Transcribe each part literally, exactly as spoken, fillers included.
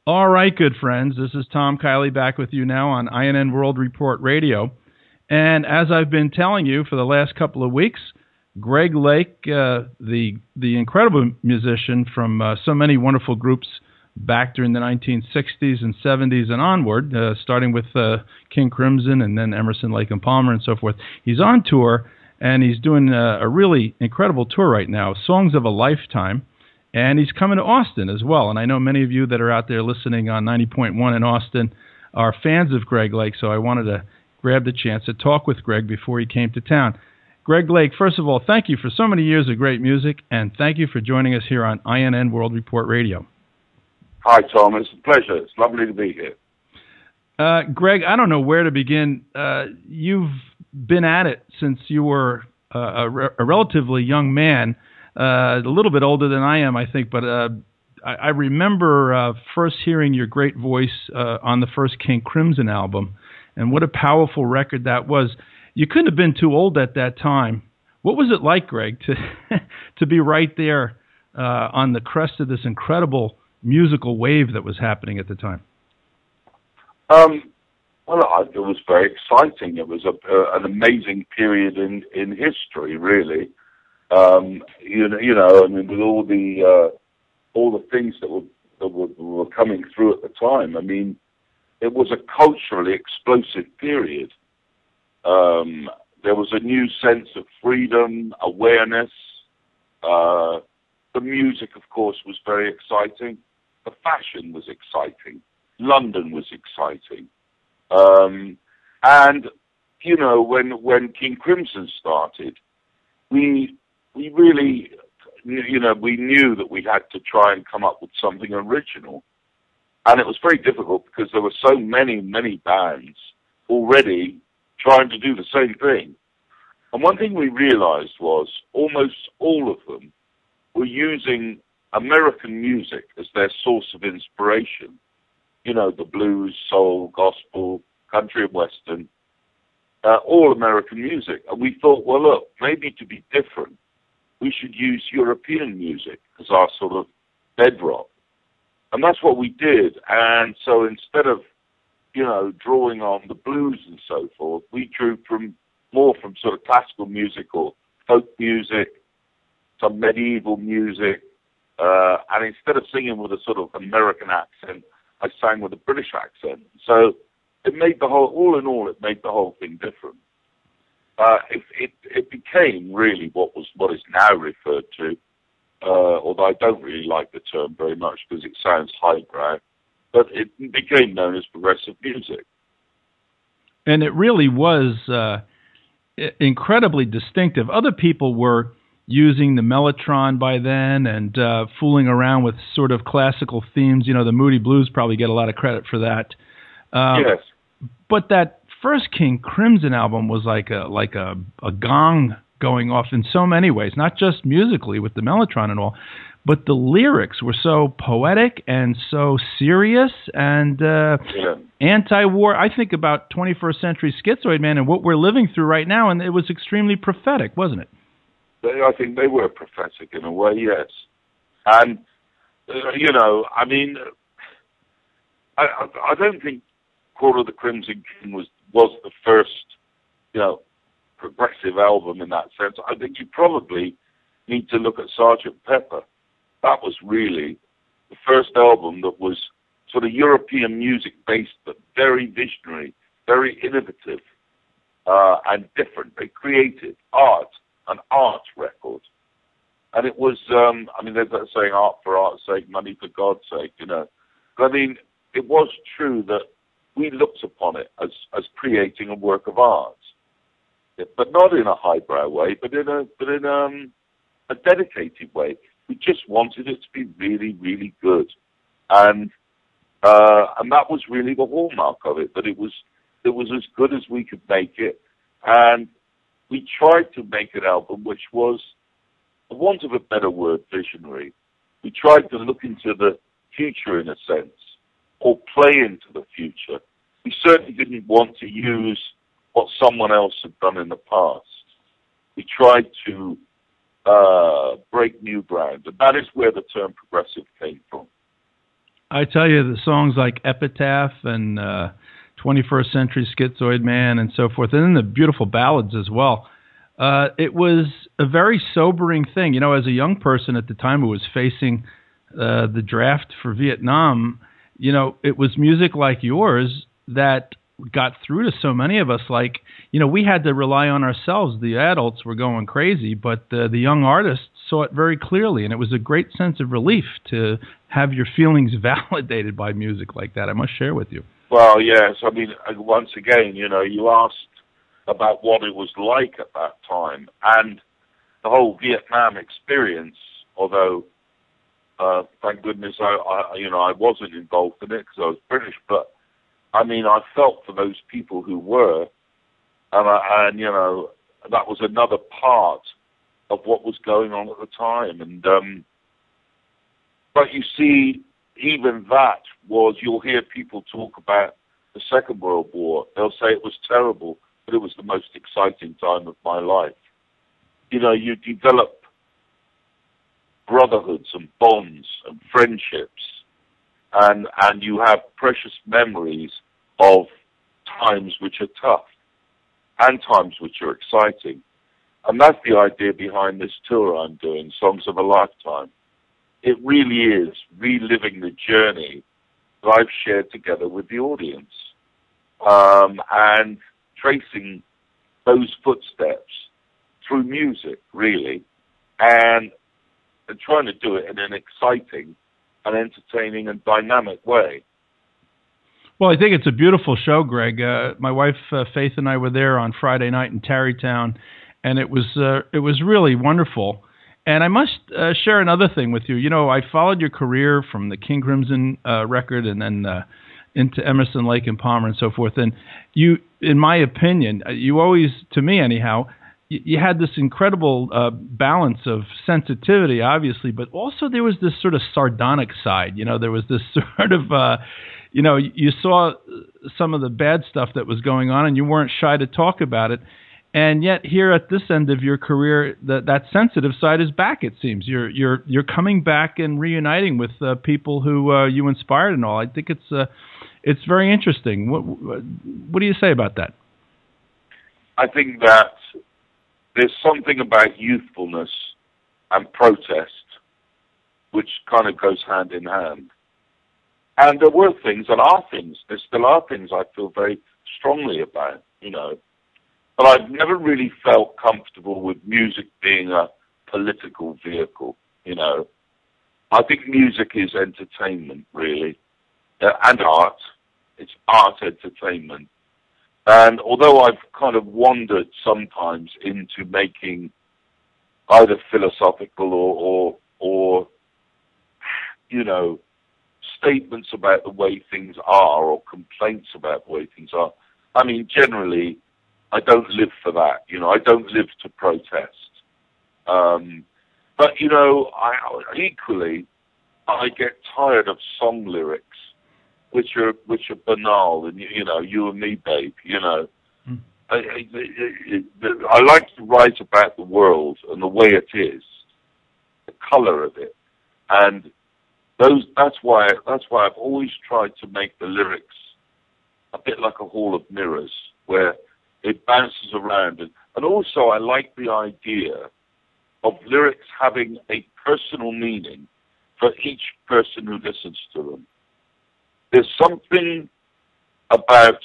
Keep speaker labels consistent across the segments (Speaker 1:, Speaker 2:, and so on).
Speaker 1: All right, good friends. This is Tom Kiley back with you now on I N N World Report Radio. And as I've been telling you for the last couple of weeks, Greg Lake, uh, the the incredible musician from uh, so many wonderful groups back during the nineteen sixties and seventies and onward, uh, starting with uh, King Crimson and then Emerson, Lake and Palmer and so forth. He's on tour, and he's doing a, a really incredible tour right now, Songs of a Lifetime. And he's coming to Austin as well. And I know many of you that are out there listening on ninety point one in Austin are fans of Greg Lake, so I wanted to grab the chance to talk with Greg before he came to town. Greg Lake, first of all, thank you for so many years of great music, and thank you for joining us here on I N N World Report Radio.
Speaker 2: Hi, Tom. It's a pleasure. It's lovely to be here.
Speaker 1: Uh, Greg, I don't know where to begin. Uh, you've been at it since you were uh, a, re- a relatively young man. Uh, a little bit older than I am, I think, but uh, I, I remember uh, first hearing your great voice uh, on the first King Crimson album, and what a powerful record that was. You couldn't have been too old at that time. What was it like, Greg, to to be right there uh, on the crest of this incredible musical wave that was happening at the time?
Speaker 2: Um, well, I, it was very exciting. It was a, uh, an amazing period in, in history, really. Um, you know, you know, I mean, with all the uh, all the things that were that were, were coming through at the time. I mean, it was a culturally explosive period. Um, there was a new sense of freedom, awareness. Uh, the music, of course, was very exciting. The fashion was exciting. London was exciting. Um, and you know, when when King Crimson started, we We really, you know, we knew that we had to try and come up with something original. And it was very difficult because there were so many, many bands already trying to do the same thing. And one thing we realized was almost all of them were using American music as their source of inspiration. You know, the blues, soul, gospel, country and western, uh, all American music. And we thought, well, look, maybe to be different, we should use European music as our sort of bedrock. And that's what we did. And so instead of, you know, drawing on the blues and so forth, we drew from more from sort of classical music or folk music, some medieval music. Uh, and instead of singing with a sort of American accent, I sang with a British accent. So it made the whole, all in all, it made the whole thing different. Uh, it, it, it became really what was what is now referred to, uh, although I don't really like the term very much because it sounds highbrow, but it became known as progressive music.
Speaker 1: And it really was uh, incredibly distinctive. Other people were using the Mellotron by then and uh, fooling around with sort of classical themes. You know, the Moody Blues probably get a lot of credit for that. Um,
Speaker 2: yes.
Speaker 1: But that first King Crimson album was like a like a, a gong going off in so many ways, not just musically with the Mellotron and all, but the lyrics were so poetic and so serious and uh,
Speaker 2: yeah.
Speaker 1: anti-war. I think about twenty-first century Schizoid Man and what we're living through right now, and it was extremely prophetic, wasn't it?
Speaker 2: I think they were prophetic in a way, yes. And, uh, you know, I mean, I, I, I don't think Court of the Crimson King was was the first, you know, progressive album in that sense. I think you probably need to look at Sergeant Pepper. That was really the first album that was sort of European music-based, but very visionary, very innovative, uh, and different. They created art, an art record. And it was, um, I mean, there's that saying, art for art's sake, money for God's sake, you know. But I mean, it was true that we looked upon it as, as creating a work of art, but not in a highbrow way, but in a but in um, a dedicated way. We just wanted it to be really, really good, and uh, and that was really the hallmark of it. That it was it was as good as we could make it, and we tried to make an album which was, for want of a better word, visionary. We tried to look into the future in a sense, or play into the future. We certainly didn't want to use what someone else had done in the past. We tried to uh, break new ground, and that is where the term progressive came from.
Speaker 1: I tell you, the songs like Epitaph and uh, twenty-first Century Schizoid Man and so forth, and then the beautiful ballads as well. Uh, it was a very sobering thing. You know, as a young person at the time who was facing uh, the draft for Vietnam, you know, it was music like yours that got through to so many of us. Like, you know, we had to rely on ourselves. The adults were going crazy, but uh, the young artists saw it very clearly, and it was a great sense of relief to have your feelings validated by music like that. I must share with you.
Speaker 2: Well, yes. I mean, once again, you know, you asked about what it was like at that time, and the whole Vietnam experience, although uh, thank goodness I, I, you know, I wasn't involved in it because I was British, but I mean, I felt for those people who were, and, I, and you know, that was another part of what was going on at the time. And um, but you see, even that was, you'll hear people talk about the Second World War. They'll say it was terrible, but it was the most exciting time of my life. You know, you develop brotherhoods and bonds and friendships, and and you have precious memories of times which are tough and times which are exciting. And that's the idea behind this tour I'm doing, Songs of a Lifetime. It really is reliving the journey that I've shared together with the audience, um, and tracing those footsteps through music, really, and, and trying to do it in an exciting and entertaining and dynamic way.
Speaker 1: Well, I think it's a beautiful show, Greg. Uh, my wife uh, Faith and I were there on Friday night in Tarrytown, and it was uh, it was really wonderful. And I must uh, share another thing with you. You know, I followed your career from the King Crimson uh, record and then uh, into Emerson, Lake and Palmer and so forth. And you, in my opinion, you always, to me anyhow, you, you had this incredible uh, balance of sensitivity, obviously, but also there was this sort of sardonic side. You know, there was this sort of... Uh, You know, you saw some of the bad stuff that was going on, and you weren't shy to talk about it. And yet, here at this end of your career, that that sensitive side is back. It seems you're you're you're coming back and reuniting with uh, people who uh, you inspired and all. I think it's uh, it's very interesting. What what do you say about that?
Speaker 2: I think that there's something about youthfulness and protest which kind of goes hand in hand. And there were things, and are things, there still are things I feel very strongly about, you know. But I've never really felt comfortable with music being a political vehicle, you know. I think music is entertainment, really, uh, and art. It's art entertainment. And although I've kind of wandered sometimes into making either philosophical or, or, or you know, statements about the way things are or complaints about the way things are. I mean, generally, I don't live for that. You know, I don't live to protest. Um, but, you know, I equally, I get tired of song lyrics, which are which are banal, and, you know, you and me, babe, you know. Mm. I, I, I like to write about the world and the way it is, the color of it, and Those, that's why that's why I've always tried to make the lyrics a bit like a hall of mirrors, where it bounces around. And, and also I like the idea of lyrics having a personal meaning for each person who listens to them. There's something about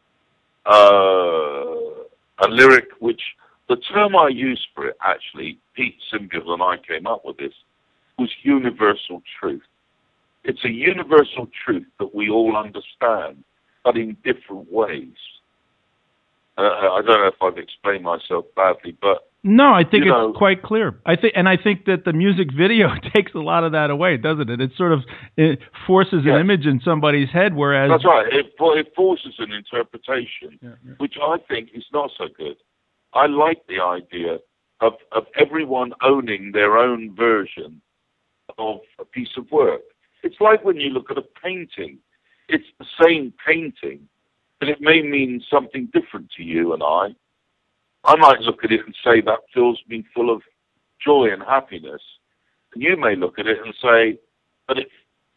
Speaker 2: uh, a lyric which, the term I used for it, actually, Pete Simgill and I came up with this, was universal truth. It's a universal truth that we all understand, but in different ways. Uh, I don't know if I've explained myself badly, but
Speaker 1: no, I think it's
Speaker 2: know,
Speaker 1: quite clear. I think, and I think that the music video takes a lot of that away, doesn't it? It sort of it forces yes. an image in somebody's head, whereas
Speaker 2: that's right. It, it forces an interpretation, yeah, yeah. which I think is not so good. I like the idea of of everyone owning their own version of a piece of work. It's like when you look at a painting. It's the same painting, but it may mean something different to you and I. I might look at it and say, that fills me full of joy and happiness. And you may look at it and say, but it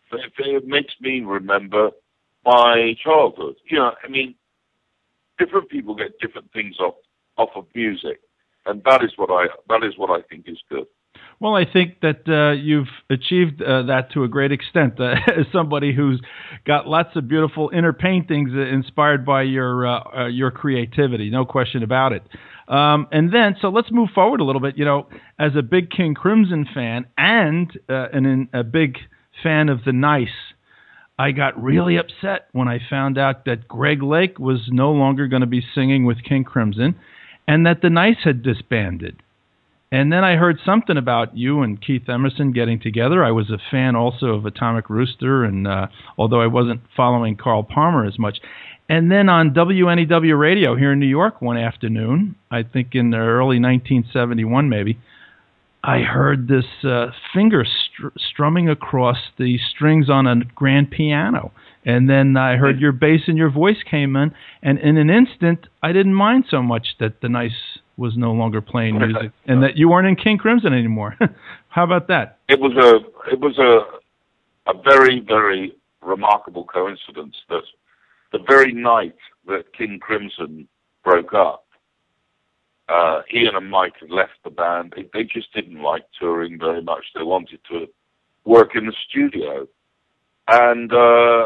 Speaker 2: It, it makes me remember my childhood. You know, I mean, different people get different things off off of music, and that is what I that is what I think is good.
Speaker 1: Well, I think that uh, you've achieved uh, that to a great extent. Uh, as somebody who's got lots of beautiful inner paintings uh, inspired by your uh, uh, your creativity, no question about it. Um, and then, so let's move forward a little bit. You know, as a big King Crimson fan and uh, and a big fan of the Nice, I got really upset when I found out that Greg Lake was no longer going to be singing with King Crimson, and that the Nice had disbanded. And then I heard something about you and Keith Emerson getting together. I was a fan also of Atomic Rooster, and uh, although I wasn't following Carl Palmer as much. And then on W N E W radio here in New York one afternoon, I think in the early nineteen seventy-one maybe, I heard this uh, finger str- strumming across the strings on a grand piano. And then I heard your bass and your voice came in, and in an instant, I didn't mind so much that the Nice was no longer playing music, and that you weren't in King Crimson anymore. How about that?
Speaker 2: It was a it was a a very very remarkable coincidence that the very night that King Crimson broke up, uh, Ian and Mike had left the band. They, they just didn't like touring very much. They wanted to work in the studio, and uh,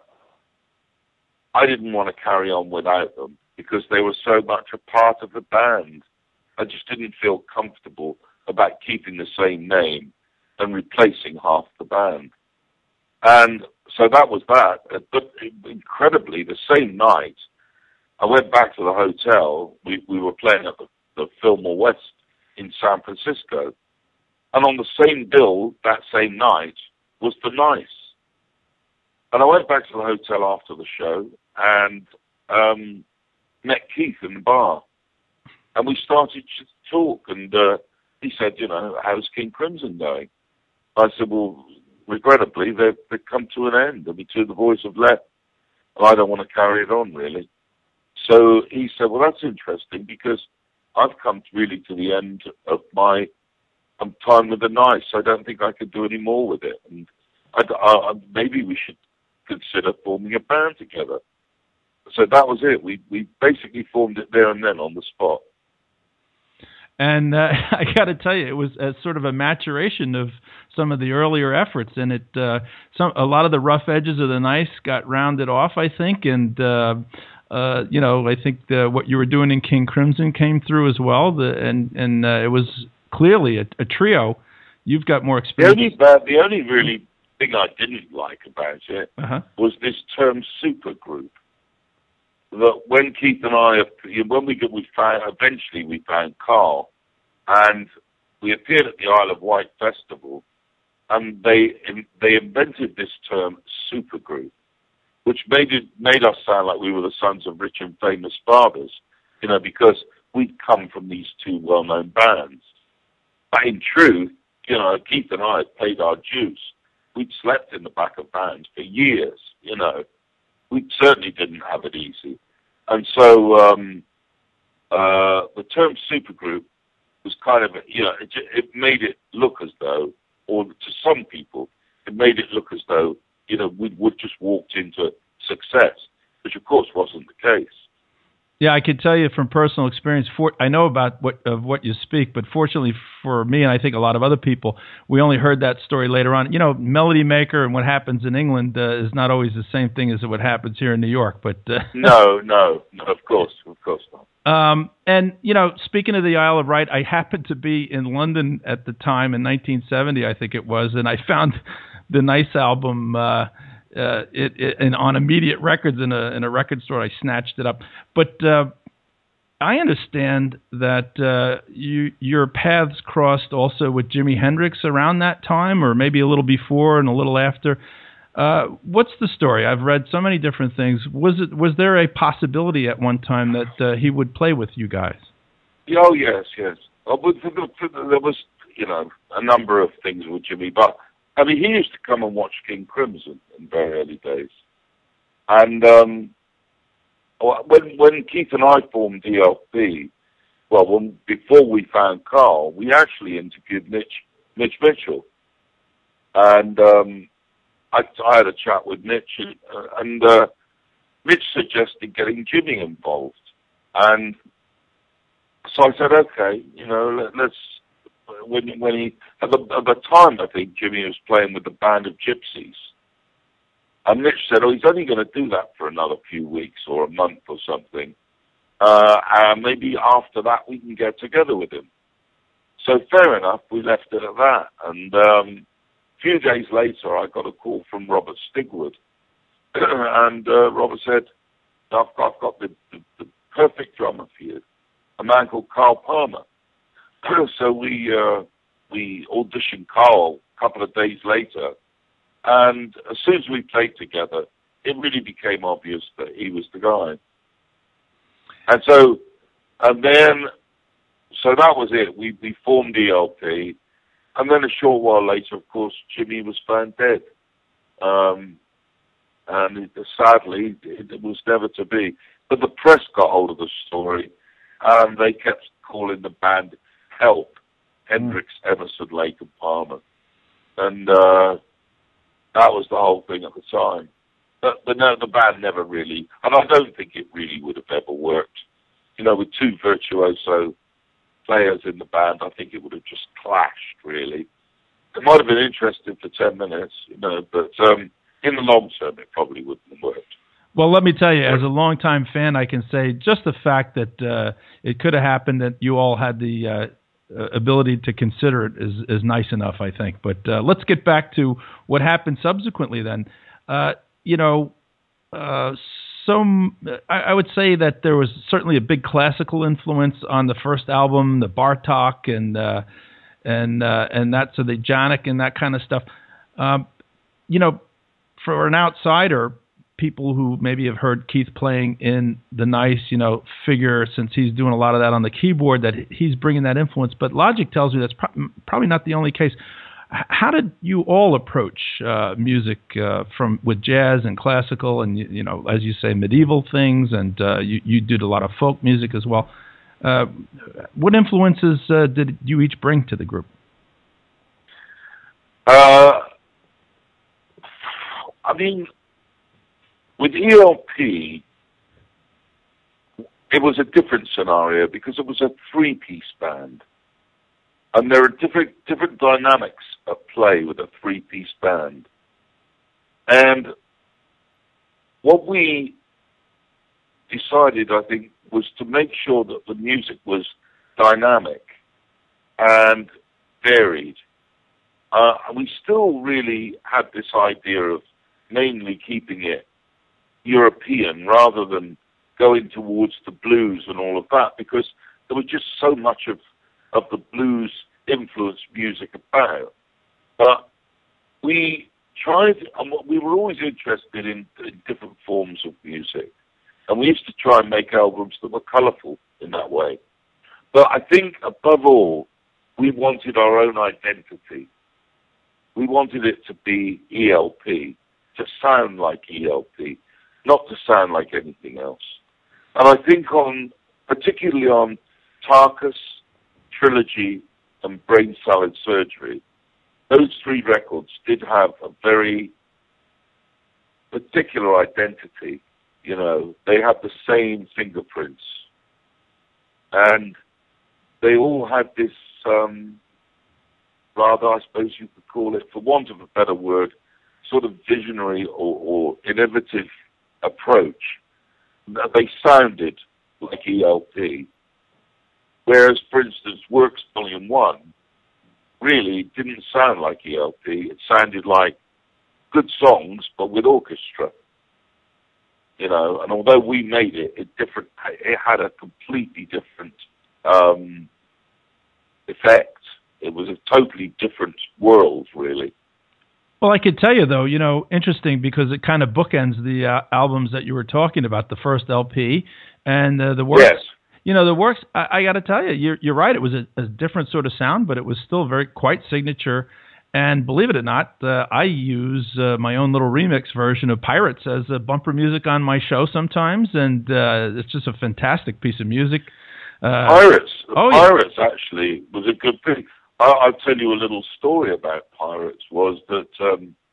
Speaker 2: I didn't want to carry on without them, because they were so much a part of the band. I just didn't feel comfortable about keeping the same name and replacing half the band. And so that was that. But incredibly, the same night, I went back to the hotel. We, we were playing at the, the Fillmore West in San Francisco. And on the same bill that same night was the Nice. And I went back to the hotel after the show and um, met Keith in the bar. And we started to talk, and uh, he said, you know, how's King Crimson going? I said, well, regrettably, they've, they've come to an end. I mean, to the voice have left, and I don't want to carry it on, really. So he said, well, that's interesting, because I've come really to the end of my um, time with the Nice. I don't think I could do any more with it. And I, I, maybe we should consider forming a band together. So that was it. We we basically formed it there and then on the spot.
Speaker 1: And uh, I got to tell you, it was a, sort of a maturation of some of the earlier efforts, and it uh, some a lot of the rough edges of the Nice got rounded off, I think, and uh, uh, you know, I think the, what you were doing in King Crimson came through as well, the, and and uh, it was clearly a, a trio. You've got more experience.
Speaker 2: The only bad, the only really thing I didn't like about it
Speaker 1: uh-huh.
Speaker 2: was this term supergroup. That when Keith and I, when we we found, eventually we found Carl, and we appeared at the Isle of Wight Festival, and they they invented this term supergroup, which made it made us sound like we were the sons of rich and famous fathers, you know, because we'd come from these two well-known bands. But in truth, you know, Keith and I had paid our dues. We'd slept in the back of bands for years, you know. We certainly didn't have it easy. And so um, uh, the term supergroup was kind of, you know, it, it made it look as though, or to some people, it made it look as though, you know, we would just walked into success, which of course wasn't the case.
Speaker 1: Yeah, I could tell you from personal experience. For, I know about what of what you speak, but fortunately for me, and I think a lot of other people, we only heard that story later on. You know, Melody Maker and what happens in England uh, is not always the same thing as what happens here in New York. But uh,
Speaker 2: no, no, no, of course, of course not.
Speaker 1: Um, and you know, speaking of the Isle of Wight, I happened to be in London at the time in nineteen seventy, I think it was, and I found the Nice album. Uh, Uh, it, it and on Immediate Records in a in a record store. I snatched it up, but uh, I understand that uh, you your paths crossed also with Jimi Hendrix around that time, or maybe a little before and a little after. Uh, what's the story? I've read so many different things. Was it was there a possibility at one time that uh, he would play with you guys?
Speaker 2: Oh yes, yes. Oh, but there was, you know, a number of things with Jimmy, but. I mean, he used to come and watch King Crimson in very early days. And um, when when Keith and I formed D L P, well, when, before we found Carl, we actually interviewed Mitch, Mitch Mitchell. And um, I, I had a chat with Mitch, and, uh, and uh, Mitch suggested getting Jimmy involved. And so I said, okay, you know, let, let's, when, when he, at the, at the time, I think Jimmy was playing with the Band of Gypsies. And Mitch said, oh, he's only going to do that for another few weeks or a month or something. Uh, and maybe after that we can get together with him. So fair enough, we left it at that. And um, a few days later, I got a call from Robert Stigwood. and uh, Robert said, I've got, I've got the, the, the perfect drummer for you, a man called Carl Palmer. so we uh, we auditioned Carl a couple of days later. And as soon as we played together, it really became obvious that he was the guy. And so, and then, so that was it. We, we formed E L P. And then a short while later, of course, Jimmy was found dead. Um, and it, sadly, it, it was never to be. But the press got hold of the story, and they kept calling the band Help, Hendrix, Emerson, Lake, and Palmer. And uh, that was the whole thing at the time. But, but no, the band never really, and I don't think it really would have ever worked. You know, with two virtuoso players in the band, I think it would have just clashed, really. It might have been interesting for ten minutes, you know, but um, in the long term, it probably wouldn't have worked.
Speaker 1: Well, let me tell you, as a longtime fan, I can say just the fact that uh, it could have happened, that you all had the uh, ability to consider it is, is nice enough, I think. But uh, let's get back to what happened subsequently then. Uh, you know, uh, some I, I would say that there was certainly a big classical influence on the first album, the Bartok and uh, and uh, and that, so the Janik and that kind of stuff. Um, you know, for an outsider, people who maybe have heard Keith playing in the Nice, you know, figure, since he's doing a lot of that on the keyboard, that he's bringing that influence. But logic tells me that's pro- probably not the only case. How did you all approach uh, music uh, from with jazz and classical and, you know, as you say, medieval things, and uh, you, you did a lot of folk music as well. Uh, what influences uh, did you each bring to the group?
Speaker 2: Uh, I mean, with E L P, it was a different scenario because it was a three-piece band. And there are different different dynamics at play with a three-piece band. And what we decided, I think, was to make sure that the music was dynamic and varied. Uh, we still really had this idea of mainly keeping it European rather than going towards the blues and all of that, because there was just so much of of the blues influenced music about. But we tried, and we were always interested in, in different forms of music. And we used to try and make albums that were colourful in that way. But I think, above all, we wanted our own identity. We wanted it to be E L P, to sound like E L P, not to sound like anything else. And I think on, particularly on Tarkus, Trilogy, and Brain Salad Surgery, those three records did have a very particular identity. You know, they had the same fingerprints. And they all had this, um, rather, I suppose you could call it, for want of a better word, sort of visionary or, or innovative approach. They sounded like E L P. Whereas, for instance, Works Volume one really didn't sound like E L P. It sounded like good songs, but with orchestra. You know, and although we made it, it different. It had a completely different um, effect. It was a totally different world, really.
Speaker 1: Well, I could tell you, though, you know, interesting, because it kind of bookends the uh, albums that you were talking about, the first L P and uh, the Works.
Speaker 2: Yes.
Speaker 1: You know, the Works, I, I got to tell you, you're, you're right. It was a, a different sort of sound, but it was still very quite signature. And believe it or not, uh, I use uh, my own little remix version of Pirates as a bumper music on my show sometimes, and uh, it's just a fantastic piece of music. Uh,
Speaker 2: Pirates.
Speaker 1: Oh,
Speaker 2: Pirates
Speaker 1: yeah.
Speaker 2: actually was a good thing. I, I'll tell you a little story about Pirates. Was that um,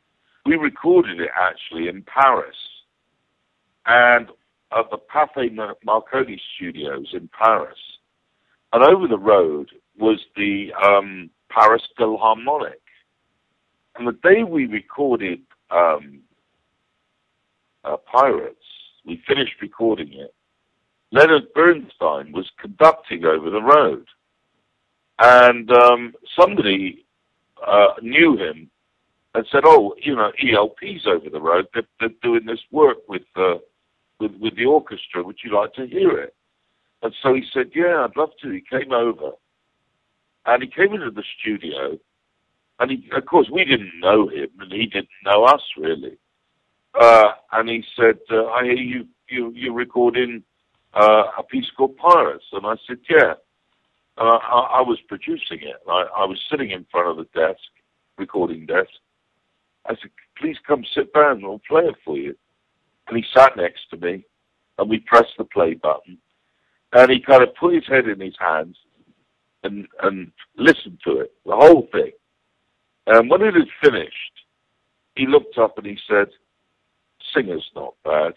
Speaker 2: we recorded it actually in Paris, and at the Pathé Marconi Studios in Paris, and over the road was the um, Paris Philharmonic. And the day we recorded um, uh, Pirates, we finished recording it, Leonard Bernstein was conducting over the road. And um, somebody uh, knew him and said, oh, you know, E L P's over the road. They're, they're doing this work with, uh, with with the orchestra. Would you like to hear it? And so he said, yeah, I'd love to. He came over. And he came into the studio. And, he, of course, we didn't know him, and he didn't know us, really. Uh, and he said, uh, I hear you, you, you're recording uh, a piece called Pirates. And I said, yeah. Uh, I, I was producing it. I, I was sitting in front of the desk, recording desk. I said, please come sit down, I'll play it for you. And he sat next to me, and we pressed the play button. And he kind of put his head in his hands and, and listened to it, the whole thing. And when it had finished, he looked up and he said, singer's not bad.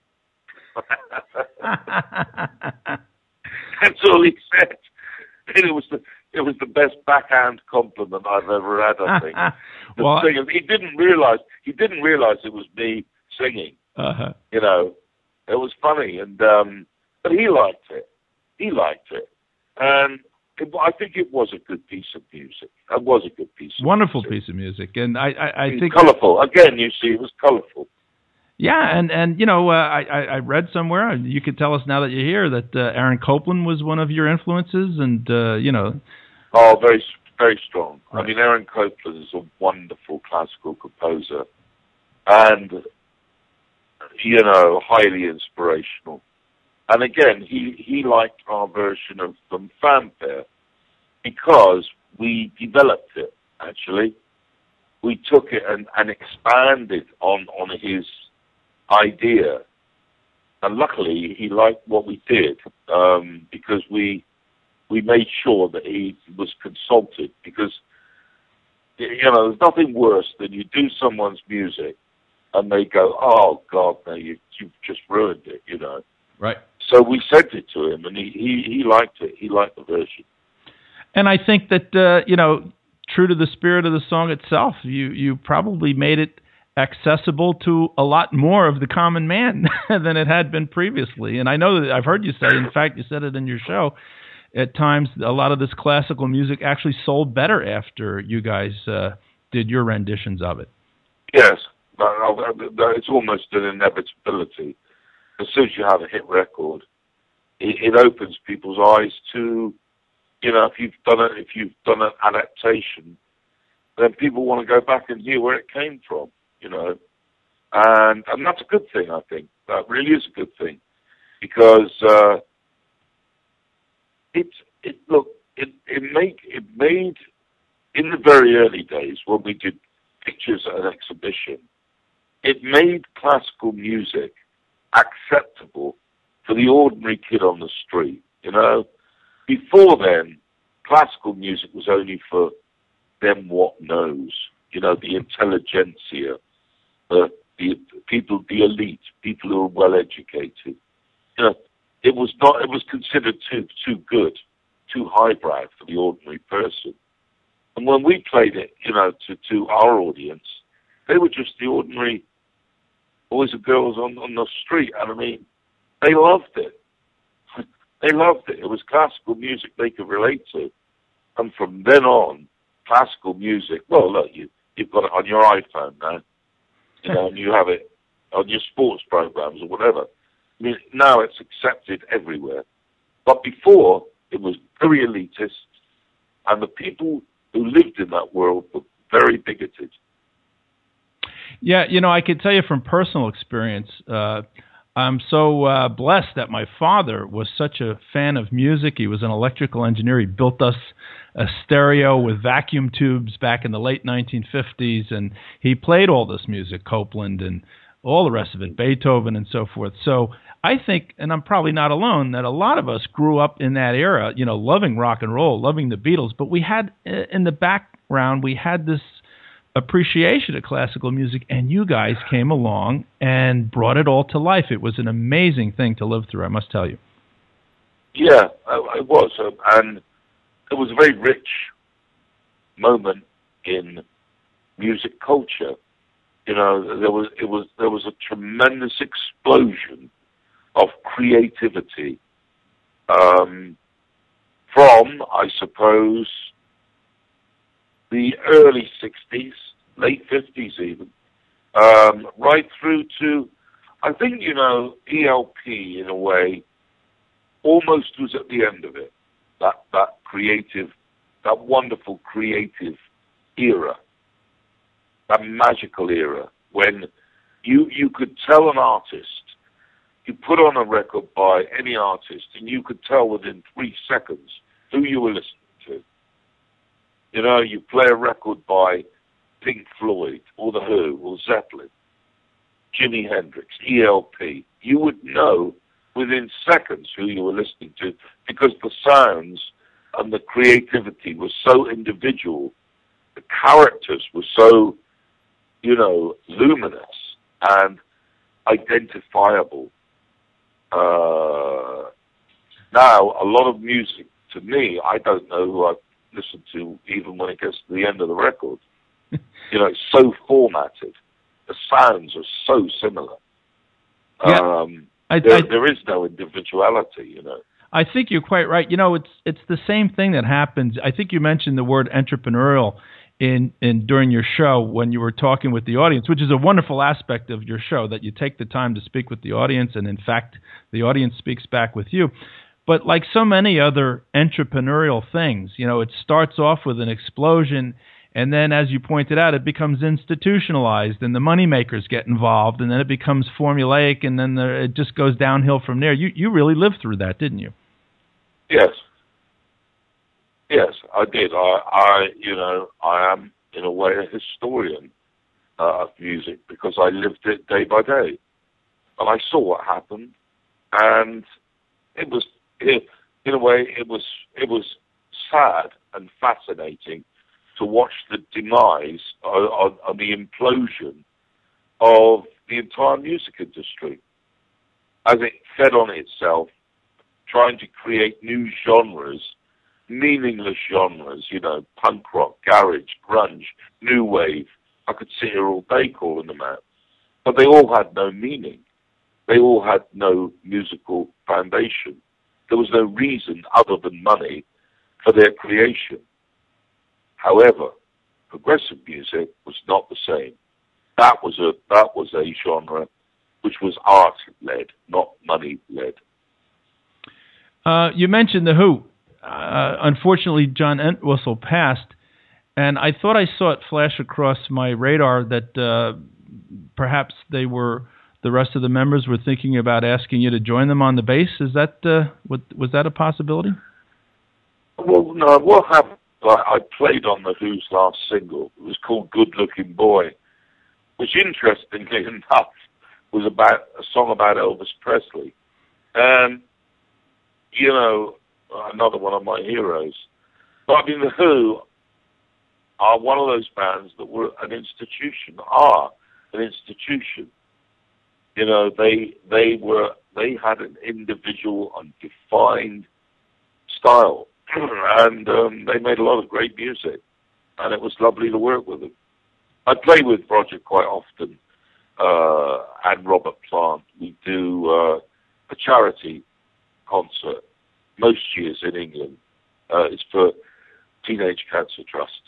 Speaker 2: That's all he said. And it was the it was the best backhand compliment I've ever had, I think. The
Speaker 1: well,
Speaker 2: singer, he didn't realize he didn't realize it was me singing.
Speaker 1: Uh-huh.
Speaker 2: You know, it was funny, and um, but he liked it. He liked it, and it, I think it was a good piece of music. It was a good piece. Of
Speaker 1: Wonderful
Speaker 2: music.
Speaker 1: piece of music, and I I, I think
Speaker 2: colorful. Again, you see, it was colorful.
Speaker 1: Yeah, and, and you know, uh, I, I read somewhere, you could tell us now that you're here, that uh, Aaron Copland was one of your influences, and, uh, you know.
Speaker 2: Oh, very, very strong.
Speaker 1: Right.
Speaker 2: I mean, Aaron Copland is a wonderful classical composer, and, you know, highly inspirational. And again, he, he liked our version of the Fanfare because we developed it, actually. We took it and, and expanded on, on his idea, and luckily he liked what we did, um, because we we made sure that he was consulted, because you know there's nothing worse than you do someone's music and they go, oh God, no, you you've just ruined it, you know.
Speaker 1: Right.
Speaker 2: So we sent it to him, and he he, he liked it. He liked the version. And
Speaker 1: I think that uh, you know, true to the spirit of the song itself, you you probably made it accessible to a lot more of the common man than it had been previously. And I know that I've heard you say, in fact, you said it in your show, at times a lot of this classical music actually sold better after you guys uh, did your renditions of it.
Speaker 2: Yes. It's almost an inevitability. As soon as you have a hit record, it, it opens people's eyes to, you know, if you've done it, if you've done an adaptation, then people want to go back and hear where it came from. You know, and and that's a good thing. I think that really is a good thing, because uh, it it look it it made it made in the very early days when we did pictures at an exhibition, it made classical music acceptable for the ordinary kid on the street. You know, before then, classical music was only for them what knows. You know, the intelligentsia. Uh, the people, the elite, people who are well educated. You know, it was not. It was considered too too good, too highbrow for the ordinary person. And when we played it, you know, to to our audience, they were just the ordinary boys and girls on on the street. And I mean, they loved it. They loved it. It was classical music they could relate to. And from then on, classical music. Well, look, you you've got it on your iPhone now. You know, and you have it on your sports programs or whatever. I mean, now it's accepted everywhere. But before, it was very elitist, and the people who lived in that world were very bigoted.
Speaker 1: Yeah, you know, I can tell you from personal experience, uh, I'm so uh, blessed that my father was such a fan of music. He was an electrical engineer. He built us a stereo with vacuum tubes back in the late nineteen fifties, and he played all this music, Copland and all the rest of it, Beethoven and so forth. So I think, and I'm probably not alone, that a lot of us grew up in that era, you know, loving rock and roll, loving the Beatles, but we had, in the background, we had this appreciation of classical music, and you guys came along and brought it all to life. It was an amazing thing to live through, I must tell you.
Speaker 2: Yeah, it was, um, and it was a very rich moment in music culture. You know, there was it was there was a tremendous explosion of creativity um, from, I suppose, the early sixties, late fifties even, um, right through to, I think, you know, E L P in a way almost was at the end of it. That that creative, that wonderful creative era, that magical era when you you could tell an artist, you put on a record by any artist, and you could tell within three seconds who you were listening to. You know, you play a record by Pink Floyd, or The Who, or Zeppelin, Jimi Hendrix, E L P. You would know within seconds who you were listening to because the sounds and the creativity was so individual. The characters were so, you know, luminous and identifiable. Uh, now, a lot of music, to me, I don't know who I've listened to even when it gets to the end of the record. You know, it's so formatted. The sounds are so similar.
Speaker 1: Yeah,
Speaker 2: um,
Speaker 1: I,
Speaker 2: there,
Speaker 1: I,
Speaker 2: there is no individuality, you know.
Speaker 1: I think you're quite right. You know, it's it's the same thing that happens. I think you mentioned the word entrepreneurial in, in during your show when you were talking with the audience, which is a wonderful aspect of your show, that you take the time to speak with the audience, and in fact, the audience speaks back with you. But like so many other entrepreneurial things, you know, it starts off with an explosion, and then, as you pointed out, it becomes institutionalized, and the moneymakers get involved, and then it becomes formulaic, and then the, it just goes downhill from there. You you really lived through that, didn't you?
Speaker 2: Yes. Yes, I did. I, I you know, I am, in a way, a historian uh, of music because I lived it day by day. And I saw what happened, and it was, it, in a way, it was it was sad and fascinating to watch the demise of, of the implosion of the entire music industry as it fed on itself, trying to create new genres, meaningless genres, you know, punk rock, garage, grunge, new wave. I could sit here all day calling them out. But they all had no meaning. They all had no musical foundation. There was no reason other than money for their creation. However, progressive music was not the same. That was a that was a genre which was art-led, not money-led.
Speaker 1: Uh, you mentioned The Who. Uh, unfortunately, John Entwistle passed, and I thought I saw it flash across my radar that uh, perhaps they were the rest of the members were thinking about asking you to join them on the bass. Is that uh, what, was that a possibility?
Speaker 2: Well, no. What happened? I played on The Who's last single. It was called Good Looking Boy, which, interestingly enough, was about a song about Elvis Presley. And, you know, another one of my heroes. But I mean, The Who are one of those bands that were an institution, are an institution. You know, they they were they had an individual and defined style. And um, they made a lot of great music, and it was lovely to work with them. I play with Roger quite often, uh, and Robert Plant. We do uh, a charity concert most years in England. Uh, it's for Teenage Cancer Trust.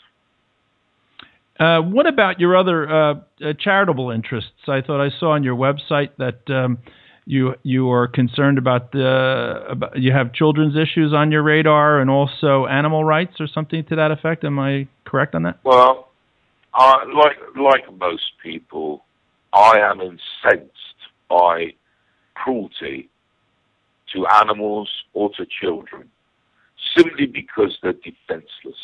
Speaker 1: Uh, what about your other uh, uh, charitable interests? I thought I saw on your website that um, you you are concerned about the about, you have children's issues on your radar and also animal rights or something to that effect. Am I correct on that?
Speaker 2: Well, I, like like most people, I am incensed by cruelty to animals or to children, simply because they're defenseless.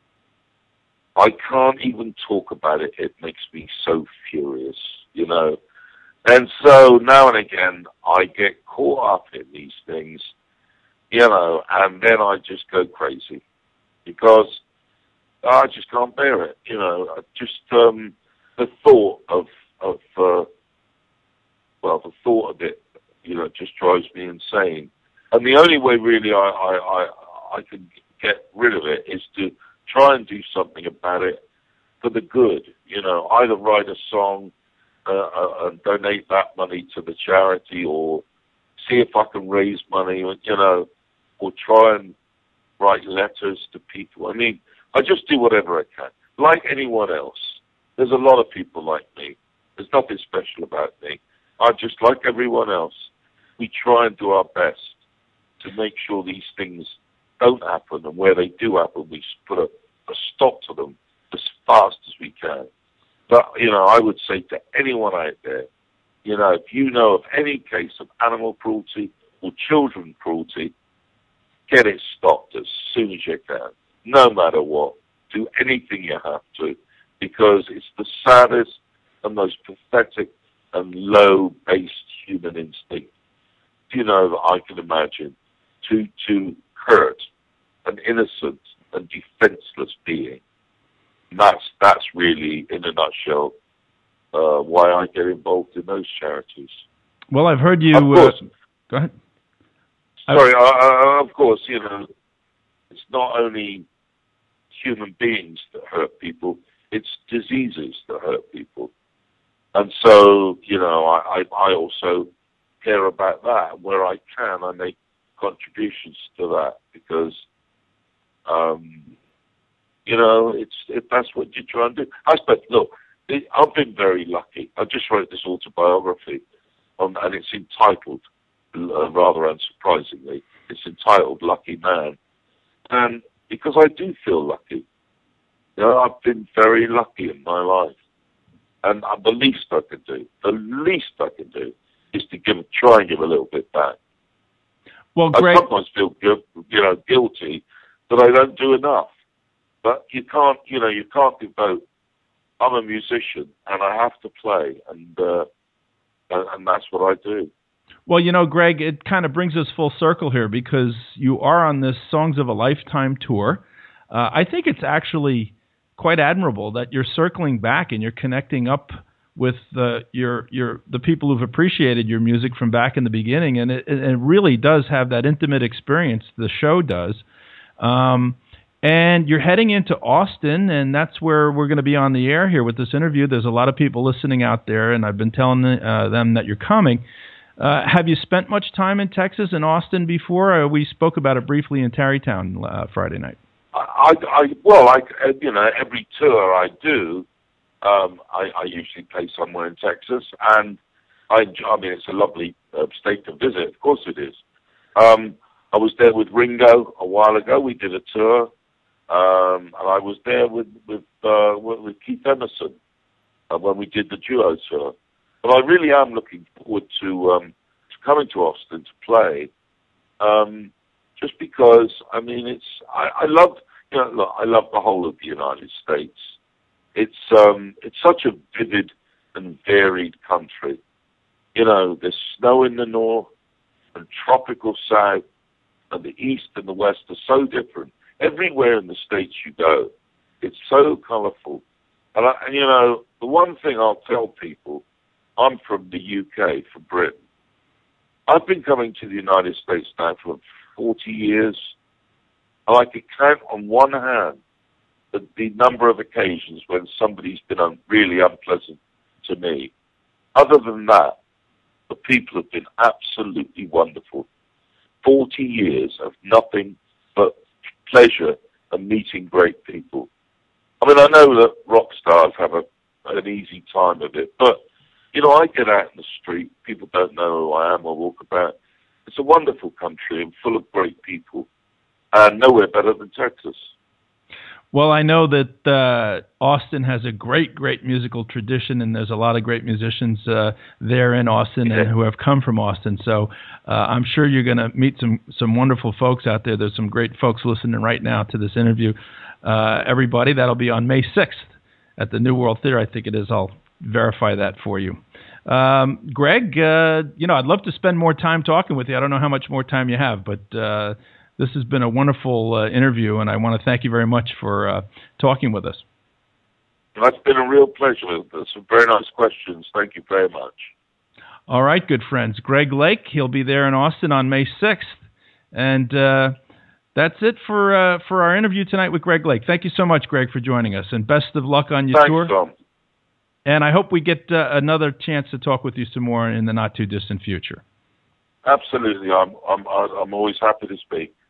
Speaker 2: I can't even talk about it. It makes me so furious, you know. And so now and again, I get caught up in these things, you know, and then I just go crazy. Because I just can't bear it. You know, I just um, the thought of of uh, well, the thought of it, you know, just drives me insane. And the only way really I I, I, I can get rid of it is to try and do something about it for the good. You know, either write a song uh, uh, and donate that money to the charity, or see if I can raise money, you know, or try and write letters to people. I mean, I just do whatever I can. Like anyone else. There's a lot of people like me. There's nothing special about me. I'm just like everyone else. We try and do our best to make sure these things don't happen, and where they do happen, we put a, a stop to them as fast as we can. But, you know, I would say to anyone out there, you know, if you know of any case of animal cruelty or children cruelty, get it stopped as soon as you can, no matter what. Do anything you have to, because it's the saddest and most pathetic and low-based human instinct, you know, that I can imagine, to to hurt an innocent and defenseless being. And that's that's really, in a nutshell, uh, why I get involved in those charities.
Speaker 1: Well, I've heard you.
Speaker 2: Of course,
Speaker 1: uh, go ahead.
Speaker 2: Sorry, uh, uh, of course, you know, it's not only human beings that hurt people; it's diseases that hurt people. And so, you know, I, I, I also care about that. Where I can, I make contributions to that, because, um, you know, it's if that's what you try and do. I suppose, look, it, I've been very lucky. I just wrote this autobiography, on, and it's entitled, uh, rather unsurprisingly, it's entitled Lucky Man. And because I do feel lucky. You know, I've been very lucky in my life. And uh, the least I can do, the least I can do, is to give, try and give a little bit back.
Speaker 1: Well, Greg,
Speaker 2: I sometimes feel, you know, guilty that I don't do enough. But you can't, you know, you can't devote. I'm a musician, and I have to play, and uh, and, and that's what I do.
Speaker 1: Well, you know, Greg, it kind of brings us full circle here, because you are on this Songs of a Lifetime tour. Uh, I think it's actually quite admirable that you're circling back and you're connecting up with the your your the people who've appreciated your music from back in the beginning, and it, it really does have that intimate experience. The show does, um, and you're heading into Austin, and that's where we're going to be on the air here with this interview. There's a lot of people listening out there, and I've been telling uh, them that you're coming. Uh, have you spent much time in Texas and Austin before? Uh, we spoke about it briefly in Tarrytown uh, Friday night.
Speaker 2: I, I, well, I, you know, every tour I do, um, I, I usually play somewhere in Texas, and I, I mean, it's a lovely uh, state to visit. Of course it is. Um, I was there with Ringo a while ago. We did a tour, um, and I was there with with, uh, with Keith Emerson uh, when we did the duo tour. But I really am looking forward to um, to coming to Austin to play. Um, Just because, I mean, it's I, I love you know look, I love the whole of the United States. It's um it's such a vivid and varied country. You know, there's snow in the north and tropical south, and the east and the west are so different. Everywhere in the States you go, it's so colourful. And, I, and you know, the one thing I'll tell people, I'm from the U K, from Britain. I've been coming to the United States now for forty years, and I could count on one hand the, the number of occasions when somebody's been un, really unpleasant to me. Other than that, the people have been absolutely wonderful. forty years of nothing but pleasure and meeting great people. I mean, I know that rock stars have a, an easy time of it, but, you know, I get out in the street, people don't know who I am, I walk about. It's a wonderful country and full of great people, and nowhere better than Texas.
Speaker 1: Well, I know that uh, Austin has a great, great musical tradition, and there's a lot of great musicians uh, there in Austin
Speaker 2: yeah.
Speaker 1: and who have come from Austin. So uh, I'm sure you're going to meet some, some wonderful folks out there. There's some great folks listening right now to this interview. Uh, everybody, that'll be on May sixth at the New World Theater. I think it is. I'll verify that for you. Um, Greg, uh, you know, I'd love to spend more time talking with you. I don't know how much more time you have, but uh, this has been a wonderful uh, interview, and I want to thank you very much for uh, talking with us.
Speaker 2: It's been a real pleasure. Some very nice questions. Thank you very much.
Speaker 1: All right, good friends. Greg Lake, he'll be there in Austin on May sixth. And uh, that's it for uh, for our interview tonight with Greg Lake. Thank you so much, Greg, for joining us, and best of luck on your
Speaker 2: Thanks,
Speaker 1: tour.
Speaker 2: Tom.
Speaker 1: And I hope we get uh, another chance to talk with you some more in the not too distant future.
Speaker 2: Absolutely, I'm I'm I'm always happy to speak.